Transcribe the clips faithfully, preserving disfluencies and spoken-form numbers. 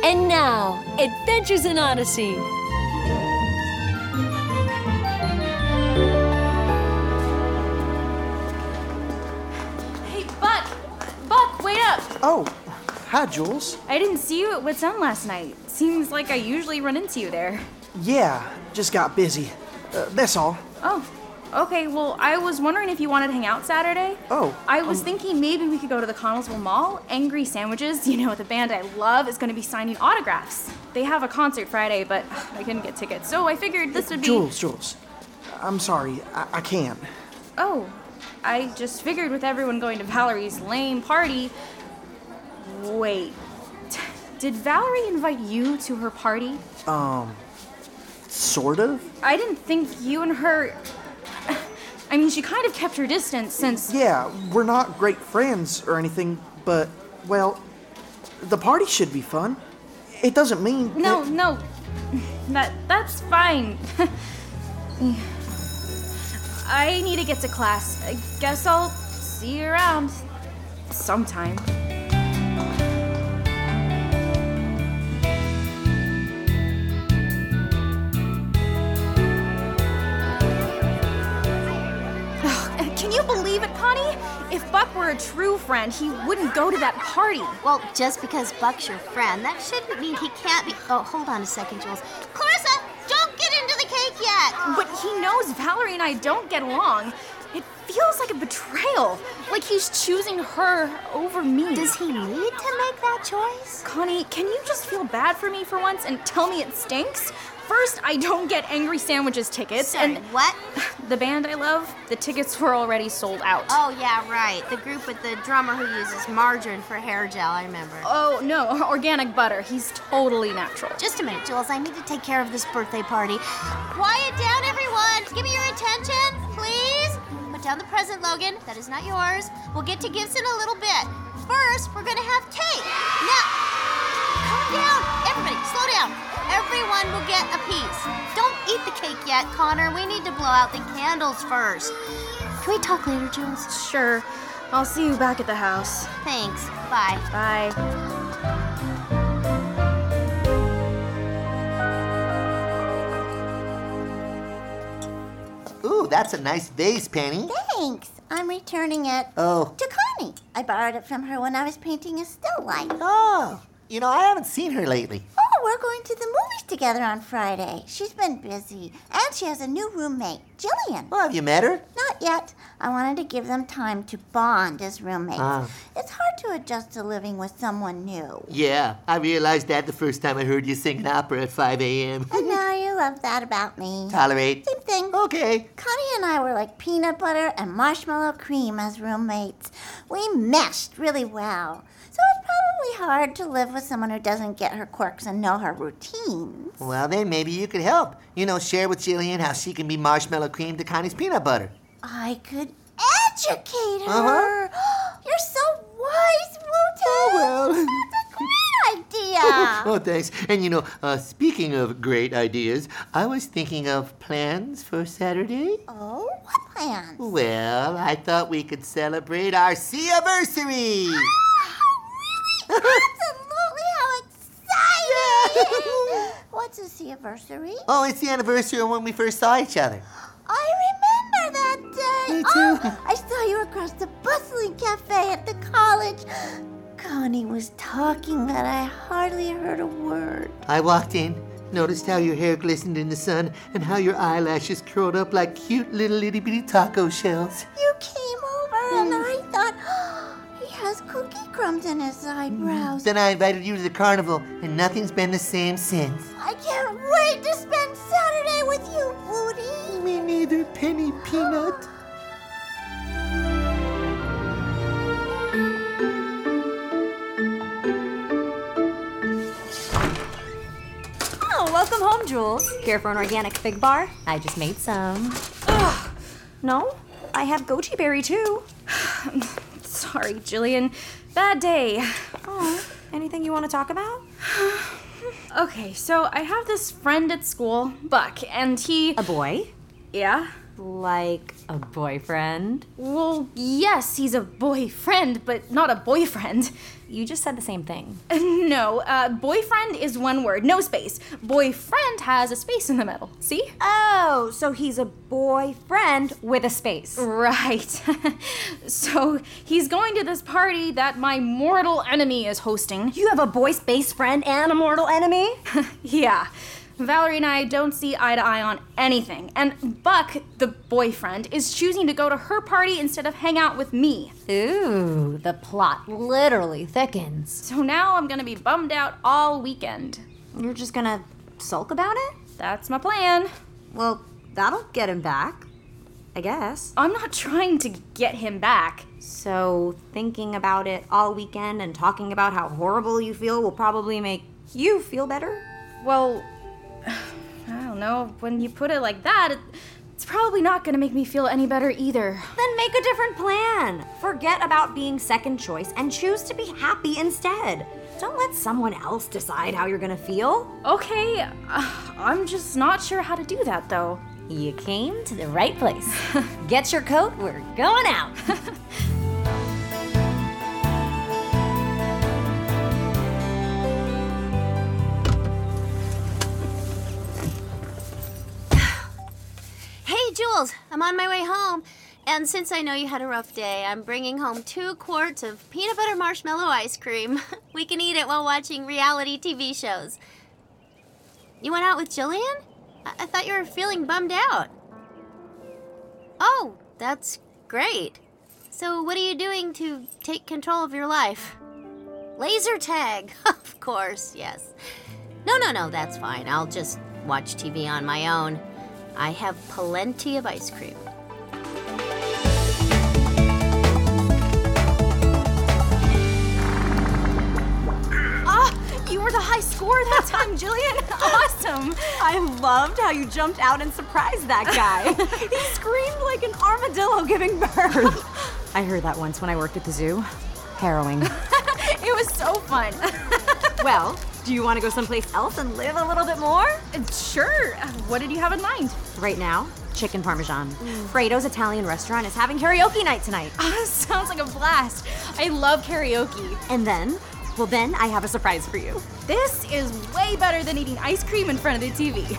And now, Adventures in Odyssey. Hey, Buck! Buck, wait up! Oh, hi, Jules. I didn't see you at What's On last night. Seems like I usually run into you there. Yeah, just got busy. Uh, that's all. Oh, okay. Well, I was wondering if you wanted to hang out Saturday. Oh, I was um, thinking maybe we could go to the Connellsville Mall. Angry Sandwiches, you know, the band I love, is going to be signing autographs. They have a concert Friday, but I couldn't get tickets, so I figured this would be... Jules, Jules. I'm sorry. I, I can't. Oh, I just figured with everyone going to Valerie's lame party... Wait. Did Valerie invite you to her party? Um, sort of? I didn't think you and her... I mean, she kind of kept her distance since... Yeah, we're not great friends or anything, but, well, the party should be fun. It doesn't mean... No, that... no. That, that's fine. I need to get to class. I guess I'll see you around sometime. Can you believe it, Connie? If Buck were a true friend, he wouldn't go to that party. Well, just because Buck's your friend, that shouldn't mean he can't be... Oh, hold on a second, Jules. Clarissa, don't get into the cake yet! But he knows Valerie and I don't get along. It feels like a betrayal. Like he's choosing her over me. Does he need to make that choice? Connie, can you just feel bad for me for once and tell me it stinks? First, I don't get Angry Sandwiches tickets. Sorry, and what? The band I love, the tickets were already sold out. Oh, yeah, right. The group with the drummer who uses margarine for hair gel, I remember. Oh, no, organic butter. He's totally natural. Just a minute, Jules. I need to take care of this birthday party. Quiet down, everyone. Give me your attention, please. Put down the present, Logan. That is not yours. We'll get to gifts in a little bit. First, we're going to have cake. Now, calm down. Everybody, slow down. Everyone will get a piece. Don't eat the cake yet, Connor. We need to blow out the candles first. Can we talk later, Jules? Sure. I'll see you back at the house. Thanks. Bye. Bye. Ooh, that's a nice vase, Penny. Thanks. I'm returning it Oh. to Connie. I borrowed it from her when I was painting a still life. Oh. You know, I haven't seen her lately. Oh, we're going to the movies together on Friday. She's been busy. And she has a new roommate, Jillian. Well, have you met her? Not yet. I wanted to give them time to bond as roommates. Ah. It's hard to adjust to living with someone new. Yeah, I realized that the first time I heard you sing an opera at five a.m. And now you love that about me. Tolerate. Same thing. Okay. Connie and I were like peanut butter and marshmallow cream as roommates. We meshed really well. So it's probably hard to live with someone who doesn't get her quirks and know her routines. Well, then maybe you could help. You know, share with Jillian how she can be marshmallow cream to Connie's peanut butter. I could educate her. Uh-huh. You're so wise, Wooten. Oh, well. That's a great idea. Oh, thanks. And you know, uh, speaking of great ideas, I was thinking of plans for Saturday. Oh, what plans? Well, I thought we could celebrate our sea-anniversary. Absolutely, how exciting! What's a anniversary? Oh, it's the anniversary of when we first saw each other. I remember that day. Me too. Oh, I saw you across the bustling cafe at the college. Connie was talking, but I hardly heard a word. I walked in, noticed how your hair glistened in the sun and how your eyelashes curled up like cute little itty bitty taco shells. You came over and I thought, oh, he has cookie crumbs in his eyebrows. Then I invited you to the carnival, and nothing's been the same since. I can't wait to spend Saturday with you, Woody. Me neither, Penny Peanut. Oh, welcome home, Jules. Care for an organic fig bar? I just made some. Ugh. No? I have goji berry, too. Sorry, Jillian. Bad day. Oh, anything you want to talk about? Okay, so I have this friend at school, Buck, and he... A boy? Yeah? Like a boyfriend? Well, yes, he's a boyfriend, but not a boyfriend. You just said the same thing. No, uh, boyfriend is one word, no space. Boyfriend has a space in the middle. See? Oh, so he's a boyfriend with a space. Right. So he's going to this party that my mortal enemy is hosting. You have a boy space friend and a mortal enemy? Yeah. Valerie and I don't see eye to eye on anything. And Buck, the boyfriend, is choosing to go to her party instead of hang out with me. Ooh, the plot literally thickens. So now I'm gonna be bummed out all weekend. You're just gonna sulk about it? That's my plan. Well, that'll get him back, I guess. I'm not trying to get him back. So thinking about it all weekend and talking about how horrible you feel will probably make you feel better? Well, I don't know. When you put it like that, it, it's probably not gonna make me feel any better either. Then make a different plan. Forget about being second choice and choose to be happy instead. Don't let someone else decide how you're gonna feel. Okay, uh, I'm just not sure how to do that though. You came to the right place. Get your coat, we're going out. Hey, Jules, I'm on my way home. And since I know you had a rough day, I'm bringing home two quarts of peanut butter marshmallow ice cream. We can eat it while watching reality T V shows. You went out with Jillian? I, I thought you were feeling bummed out. Oh, that's great. So what are you doing to take control of your life? Laser tag, of course, yes. No, no, no, that's fine. I'll just watch T V on my own. I have plenty of ice cream. Ah, you were the high scorer that time, Jillian. Awesome. I loved how you jumped out and surprised that guy. He screamed like an armadillo giving birth. I heard that once when I worked at the zoo. Harrowing. It was so fun. Well, do you want to go someplace else and live a little bit more? Sure. What did you have in mind? Right now, chicken parmesan. Fredo's Italian restaurant is having karaoke night tonight. Oh, sounds like a blast. I love karaoke. And then, well then, I have a surprise for you. This is way better than eating ice cream in front of the T V.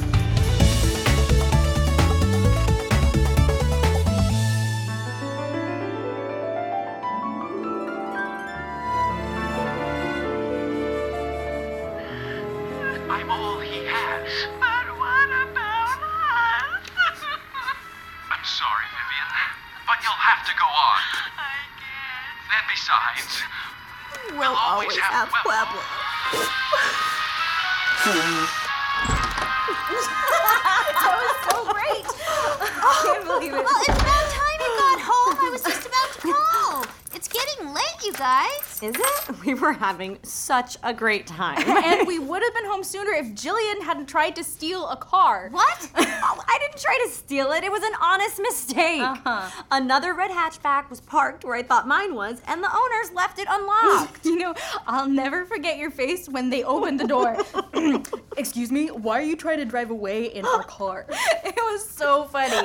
I'm all he has. But what about us? I'm sorry, Vivian, but you'll have to go on. I guess. And besides, we'll, always, have, have Pueblo. That was so great. I can't believe it. Well, it's about time you got home. I was just about to call. It's getting late, you guys. Is it? We were having such a great time. And we would have been home sooner if Jillian hadn't tried to steal a car. What? Oh, I didn't try to steal it. It was an honest mistake. Uh-huh. Another red hatchback was parked where I thought mine was, and the owners left it unlocked. You know, I'll never forget your face when they opened the door. Excuse me, why are you trying to drive away in our car? It was so funny.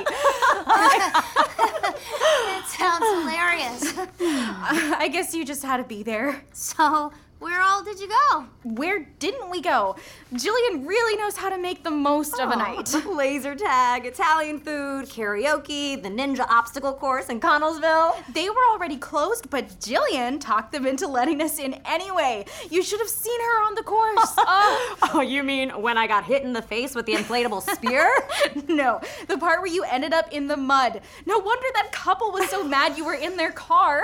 It sounds hilarious. I guess you just had to be there. So, where all did you go? Where didn't we go? Jillian really knows how to make the most of a night. Laser tag, Italian food, karaoke, the ninja obstacle course in Connellsville. They were already closed, but Jillian talked them into letting us in anyway. You should have seen her on the course. Oh. Oh, you mean when I got hit in the face with the inflatable spear? No, the part where you ended up in the mud. No wonder that couple was so mad you were in their car.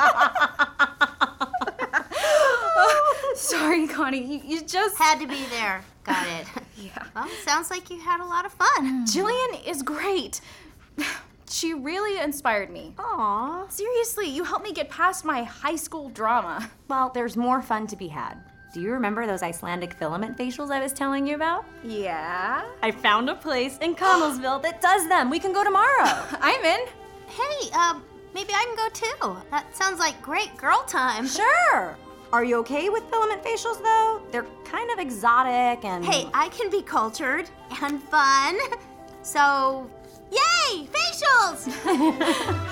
Oh, sorry, Connie. You, you just Had to be there. Got it. Yeah. Well, sounds like you had a lot of fun. Jillian is great. She really inspired me. Aw. Seriously, you helped me get past my high school drama. Well, there's more fun to be had. Do you remember those Icelandic filament facials I was telling you about? Yeah? I found a place in Connellsville that does them. We can go tomorrow. I'm in. Hey, um, maybe I can go too. That sounds like great girl time. Sure. Are you okay with filament facials, though? They're kind of exotic and... Hey, I can be cultured and fun. So, yay! Hey, facials!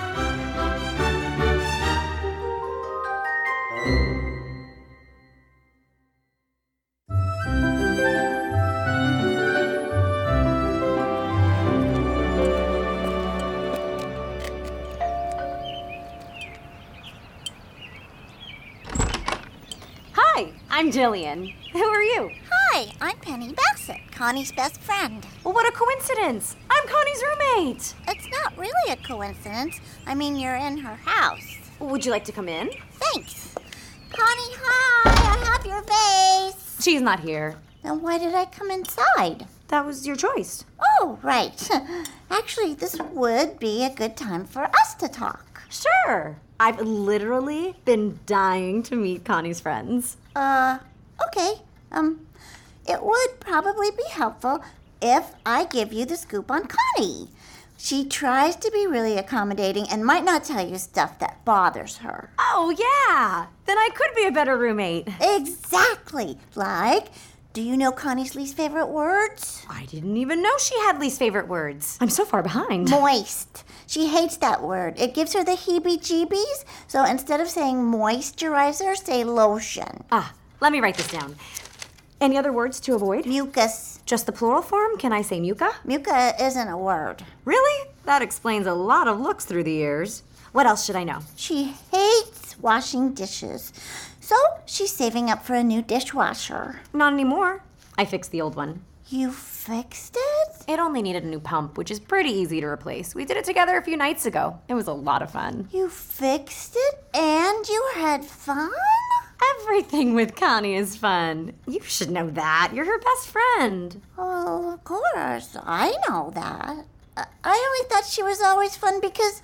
Hi, I'm Jillian. Who are you? Hi, I'm Penny Bassett, Connie's best friend. Well, what a coincidence. I'm Connie's roommate. It's not really a coincidence. I mean, you're in her house. Would you like to come in? Thanks. Connie, hi, I have your vase. She's not here. Then why did I come inside? That was your choice. Oh, right. Actually, this would be a good time for us to talk. Sure. I've literally been dying to meet Connie's friends. Uh, okay. Um, it would probably be helpful if I give you the scoop on Connie. She tries to be really accommodating and might not tell you stuff that bothers her. Oh, yeah. Then I could be a better roommate. Exactly. Like, do you know Connie's least favorite words? I didn't even know she had least favorite words. I'm so far behind. Moist. She hates that word. It gives her the heebie-jeebies. So instead of saying moisturizer, say lotion. Ah, let me write this down. Any other words to avoid? Mucus. Just the plural form? Can I say muca? Muca isn't a word. Really? That explains a lot of looks through the years. What else should I know? She hates washing dishes. So she's saving up for a new dishwasher. Not anymore. I fixed the old one. You fixed it? It only needed a new pump, which is pretty easy to replace. We did it together a few nights ago. It was a lot of fun. You fixed it and you had fun? Everything with Connie is fun. You should know that. You're her best friend. Oh, of course. I know that. I only thought she was always fun because,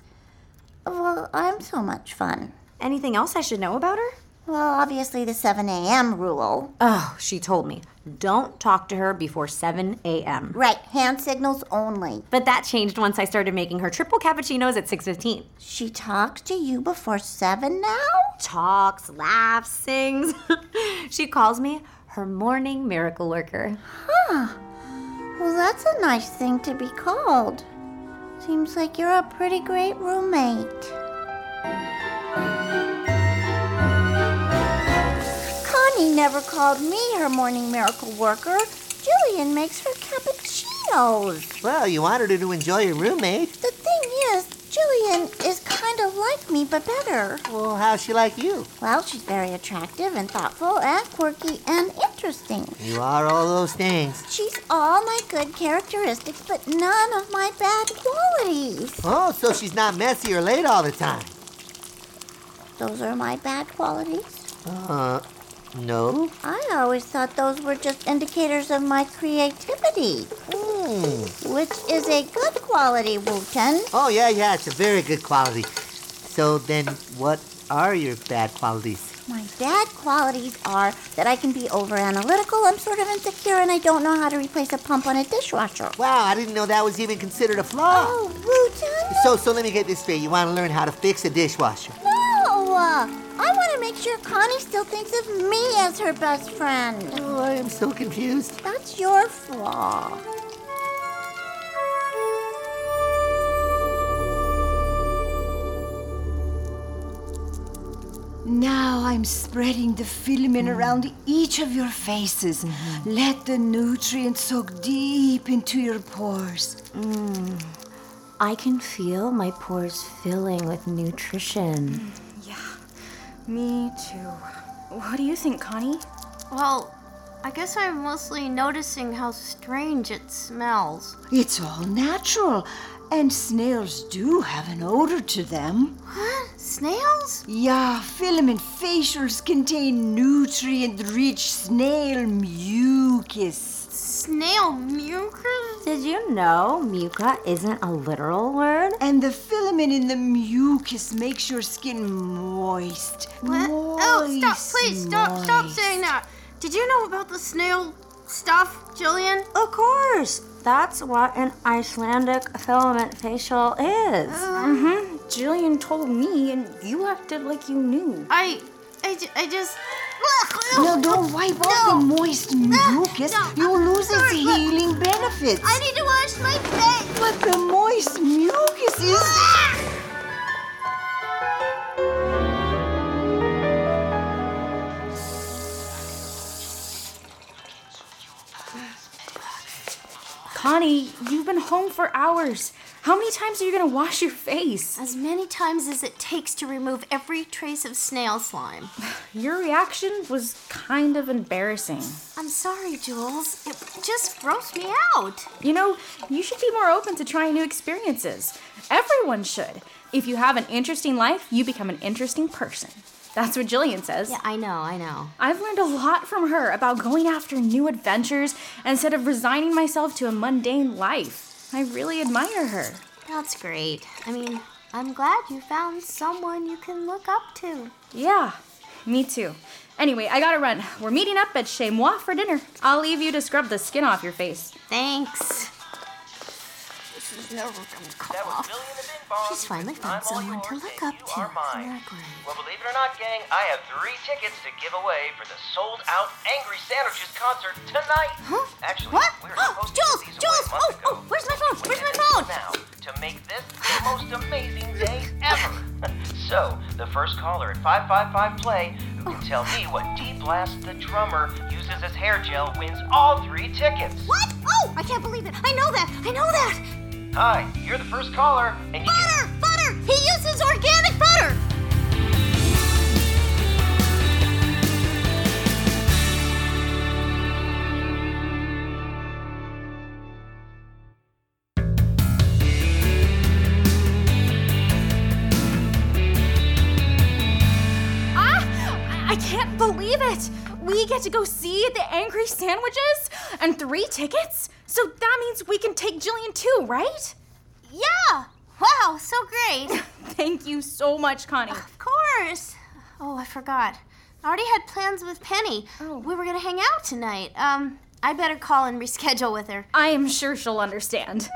well, I'm so much fun. Anything else I should know about her? Well, obviously the seven a.m. rule. Oh, she told me. Don't talk to her before seven a.m. Right, hand signals only. But that changed once I started making her triple cappuccinos at six fifteen. She talks to you before seven now? Talks, laughs, sings. She calls me her morning miracle worker. Huh. Well, that's a nice thing to be called. Seems like you're a pretty great roommate. Connie never called me her morning miracle worker. Jillian makes her cappuccinos. Well, you wanted her to enjoy your roommate. The thing is, Jillian is kind of like me, but better. Well, how's she like you? Well, she's very attractive and thoughtful and quirky and interesting. You are all those things. She's all my good characteristics, but none of my bad qualities. Oh, so she's not messy or late all the time. Those are my bad qualities? Uh, no. I always thought those were just indicators of my creativity. Hmm. Which is a good quality, Wooten. Oh, yeah, yeah, it's a very good quality. So then, what are your bad qualities? My bad qualities are that I can be over-analytical, I'm sort of insecure, and I don't know how to replace a pump on a dishwasher. Wow, I didn't know that was even considered a flaw. Oh, Wooten? So, so let me get this straight. You want to learn how to fix a dishwasher? No! uh, I want to make sure Connie still thinks of me as her best friend. Oh, I am so confused. That's your flaw. Now I'm spreading the filament around each of your faces. Mm-hmm. Let the nutrients soak deep into your pores. Mm. I can feel my pores filling with nutrition. Yeah, me too. What do you think, Connie? Well, I guess I'm mostly noticing how strange it smells. It's all natural, and snails do have an odor to them. What? Snails? Yeah, filament facials contain nutrient-rich snail mucus. Snail mucus? Did you know muca isn't a literal word? And the filament in the mucus makes your skin moist. What? Moist, Oh, stop, please, stop, stop moist. saying that. Did you know about the snail stuff, Jillian? Of course. That's what an Icelandic filament facial is. Mm-hmm. Jillian told me, and you acted like you knew. I, I, ju- I just... No, don't wipe off the moist mucus. no, You'll I'm lose its sorry, but healing benefits. I need to wash my face. But the moist mucus Connie, you've been home for hours. How many times are you gonna wash your face? As many times as it takes to remove every trace of snail slime. Your reaction was kind of embarrassing. I'm sorry, Jules. It just grossed me out. You know, you should be more open to trying new experiences. Everyone should. If you have an interesting life, you become an interesting person. That's what Jillian says. Yeah, I know, I know. I've learned a lot from her about going after new adventures instead of resigning myself to a mundane life. I really admire her. That's great. I mean, I'm glad you found someone you can look up to. Yeah, me too. Anyway, I gotta run. We're meeting up at Chez Moi for dinner. I'll leave you to scrub the skin off your face. Thanks. This is never gonna come off. She's finally found someone to look up to. Exactly. Well, believe it or not, gang, I have three tickets to give away for the sold-out Angry Sandwiches concert tonight. Huh? Actually, what? we were Oh, supposed Jules, to give these Jules, away a month oh, ago. oh, where's my phone? We Where's my ended phone? Now to make this the most amazing day ever. So, the first caller at five five five play who can tell me what D-Blast the drummer uses as hair gel wins all three tickets. What? Oh, I can't believe it. I know that. I know that. Hi, you're the first caller, and you Butter! Butter! He uses organic butter! I can't believe it! We get to go see the Angry Sandwiches and three tickets? So that means we can take Jillian too, right? Yeah! Wow, so great. Thank you so much, Connie. Of course. Oh, I forgot. I already had plans with Penny. Oh. We were gonna hang out tonight. Um, I better call and reschedule with her. I am sure she'll understand.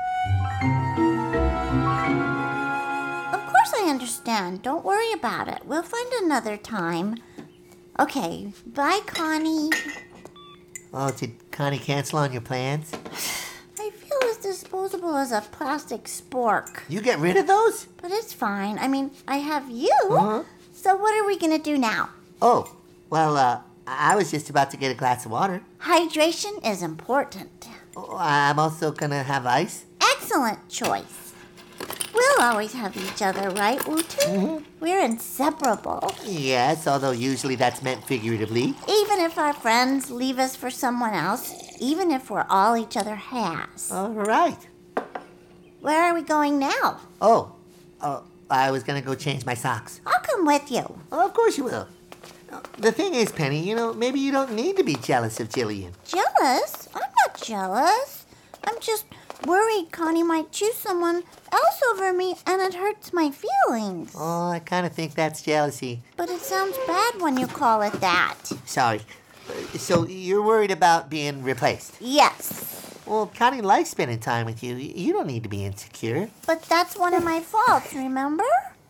Of course I understand. Don't worry about it. We'll find another time. Okay, bye, Connie. Oh, did Connie cancel on your plans? I feel as disposable as a plastic spork. You get rid of those? But it's fine. I mean, I have you. Uh-huh. So what are we going to do now? Oh, well, uh, I was just about to get a glass of water. Hydration is important. Oh, I'm also gonna have ice. Excellent choice. We'll always have each other, right, Wooten? Mm-hmm. We're inseparable. Yes, although usually that's meant figuratively. Even if our friends leave us for someone else, even if we're all each other has. All right. Where are we going now? Oh, uh, I was gonna go change my socks. I'll come with you. Oh, of course you will. The thing is, Penny, you know, maybe you don't need to be jealous of Jillian. Jealous? I'm not jealous. I'm just worried Connie might choose someone else over me and it hurts my feelings. Oh, I kind of think that's jealousy. But it sounds bad when you call it that. Sorry. Uh, So you're worried about being replaced? Yes. Well, Connie likes spending time with you. You don't need to be insecure. But that's one of my faults, remember?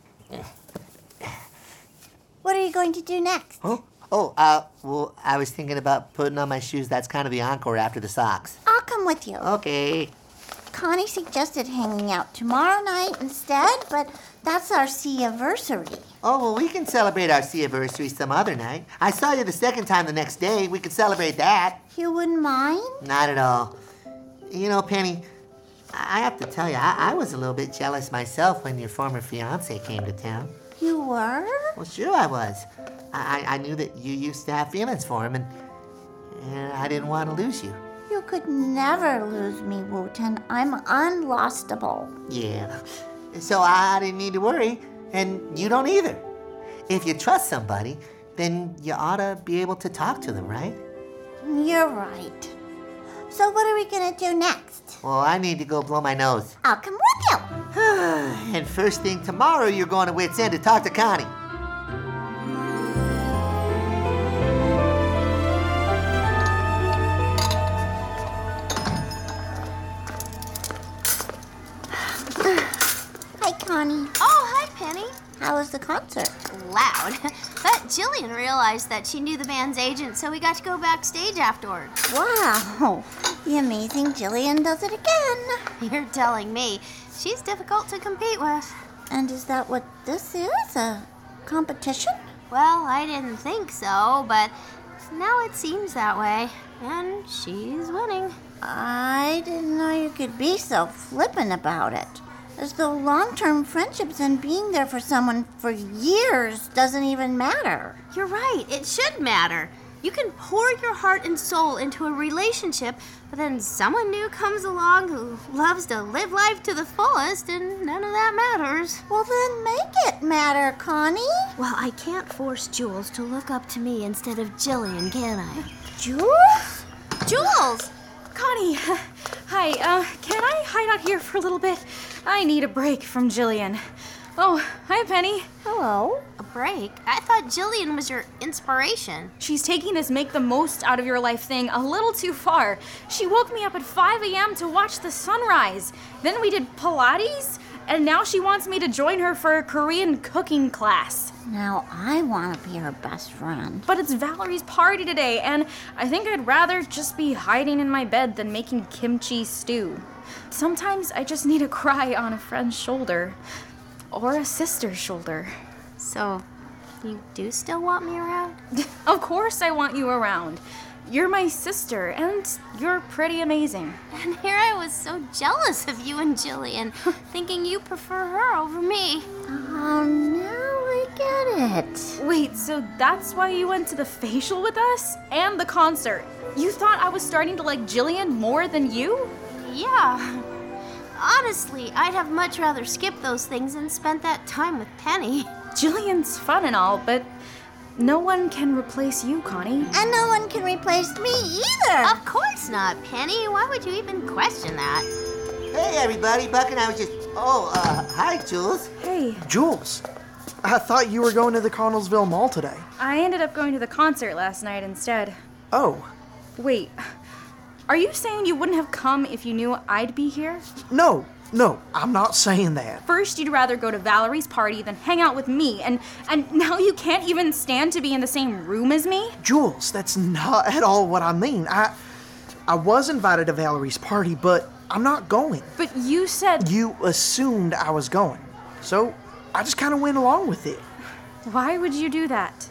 What are you going to do next? Oh, oh, uh, well, I was thinking about putting on my shoes. That's kind of the encore after the socks. I'll come with you. Okay. Connie suggested hanging out tomorrow night instead, but that's our sea-anniversary. Oh, well, we can celebrate our sea-anniversary some other night. I saw you the second time the next day. We could celebrate that. You wouldn't mind? Not at all. You know, Penny, I I have to tell you, I, I was a little bit jealous myself when your former fiance came to town. You were? Well, sure I was. I, I I knew that you used to have feelings for him, and, and I didn't want to lose you. You could never lose me, Wooten. I'm unlostable. Yeah. So I didn't need to worry, and you don't either. If you trust somebody, then you ought to be able to talk to them, right? You're right. So what are we gonna do next? Well, I need to go blow my nose. I'll come with you. And first thing tomorrow, you're going to Wits End to talk to Connie. Hi, Connie. Oh, hi, Penny. How was the concert? Loud. But Jillian realized that she knew the band's agent, so we got to go backstage afterward. Wow. The amazing Jillian does it again. You're telling me. She's difficult to compete with. And is that what this is? A competition? Well, I didn't think so, but now it seems that way. And she's winning. I didn't know you could be so flippant about it. As though long-term friendships and being there for someone for years doesn't even matter. You're right, it should matter. You can pour your heart and soul into a relationship, but then someone new comes along who loves to live life to the fullest, and none of that matters. Well, then make it matter, Connie. Well, I can't force Jules to look up to me instead of Jillian, can I? Jules? Jules! Connie, hi, uh, can I hide out here for a little bit? I need a break from Jillian. Oh, hi, Penny. Hello. A break? I thought Jillian was your inspiration. She's taking this make the most out of your life thing a little too far. She woke me up at five a.m. to watch the sunrise. Then we did Pilates, and now she wants me to join her for a Korean cooking class. Now I want to be her best friend. But it's Valerie's party today, and I think I'd rather just be hiding in my bed than making kimchi stew. Sometimes I just need a cry on a friend's shoulder. Or a sister's shoulder. So, you do still want me around? Of course I want you around. You're my sister, and you're pretty amazing. And here I was so jealous of you and Jillian, thinking you prefer her over me. Oh, now I get it. Wait, so that's why you went to the facial with us? And the concert? You thought I was starting to like Jillian more than you? Yeah. Honestly, I'd have much rather skipped those things and spent that time with Penny. Jillian's fun and all, but no one can replace you, Connie. And no one can replace me either. Of course not, Penny. Why would you even question that? Hey, everybody. Buck and I was just... Oh, uh, hi, Jules. Hey. Jules, I thought you were going to the Connellsville Mall today. I ended up going to the concert last night instead. Oh. Wait. Are you saying you wouldn't have come if you knew I'd be here? No, no, I'm not saying that. First, you'd rather go to Valerie's party than hang out with me, and, and now you can't even stand to be in the same room as me? Jules, that's not at all what I mean. I, I was invited to Valerie's party, but I'm not going. But you said... You assumed I was going, so I just kind of went along with it. Why would you do that?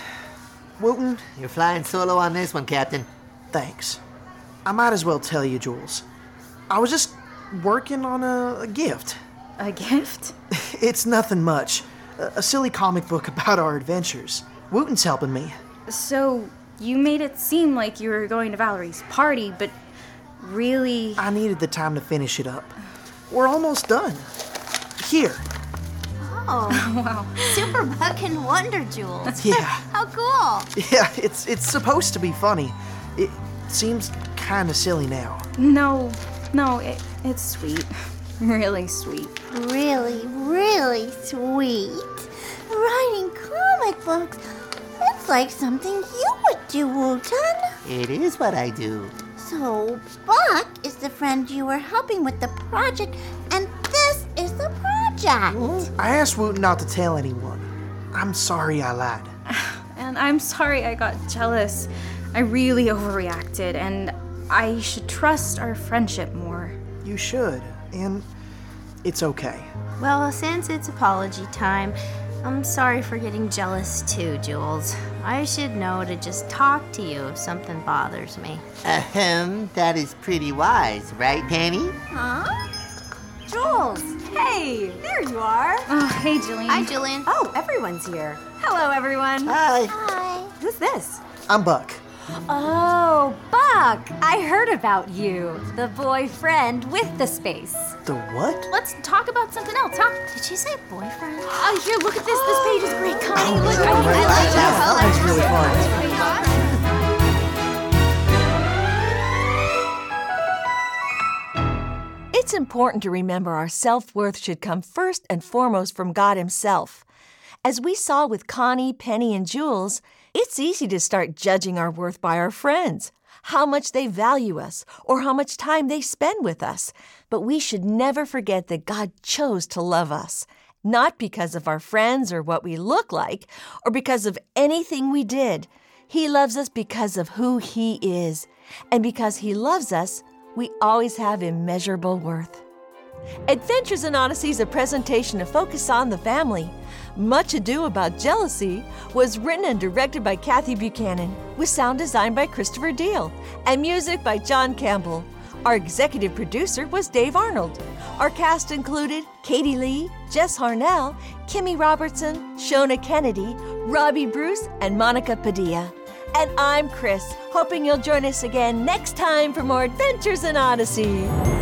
Wooten, You're flying solo on this one, Captain. thanks. I might as well tell you, Jules. I was just working on a, a gift. A gift? It's nothing much. A, a silly comic book about our adventures. Wooten's helping me. So, you made it seem like you were going to Valerie's party, but really... I needed the time to finish it up. We're almost done. Here. Oh, wow. Super Buck and Wonder Jules. Yeah. How cool. Yeah, it's it's supposed to be funny. It seems kind of silly now. No, no, it, it's sweet. Really sweet. Really, really sweet. Writing comic books. It's like something you would do, Wooten. It is what I do. So, Buck is the friend you were helping with the project, and this is the project. I asked Wooten not to tell anyone. I'm sorry I lied. And I'm sorry I got jealous. I really overreacted, and I should trust our friendship more. You should, and it's okay. Well, since it's apology time, I'm sorry for getting jealous too, Jules. I should know to just talk to you if something bothers me. Ahem, that is pretty wise, right, Penny? Huh? Jules! Hey, there you are. Oh, hey, Jillian. Hi, Jillian. Oh, everyone's here. Hello, everyone. Hi. Hi. Who's this? I'm Buck. Oh, Buck! I heard about you. The boyfriend with the space. The what? Let's talk about something else, huh? Did you say boyfriend? Uh, here, look at this. This page is great, Connie. Look, I, I like That that. was really fun. It's important to remember our self-worth should come first and foremost from God Himself. As we saw with Connie, Penny, and Jules, it's easy to start judging our worth by our friends, how much they value us, or how much time they spend with us. But we should never forget that God chose to love us, not because of our friends or what we look like, or because of anything we did. He loves us because of who He is. And because He loves us, we always have immeasurable worth. Adventures in Odyssey is a presentation to focus on the family. Much Ado About Jealousy was written and directed by Kathy Buchanan, with sound design by Christopher Deal, and music by John Campbell. Our executive producer was Dave Arnold. Our cast included Katie Lee, Jess Harnell, Kimmy Robertson, Shona Kennedy, Robbie Bruce, and Monica Padilla. And I'm Chris, hoping you'll join us again next time for more Adventures in Odyssey.